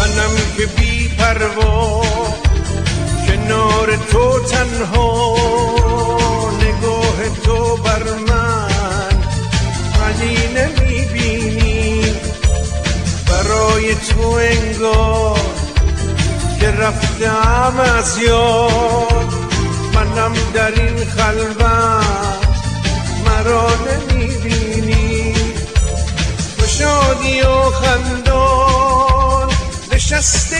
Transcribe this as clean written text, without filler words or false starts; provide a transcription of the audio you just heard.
منم که بی پروا کنار تو تنها، نگاه تو بر من ولی نمیبینی، برای تو انگار که رفتم از یاد، منم در این خلوت مرا نمیبینی. تو شادی و خندان نشسته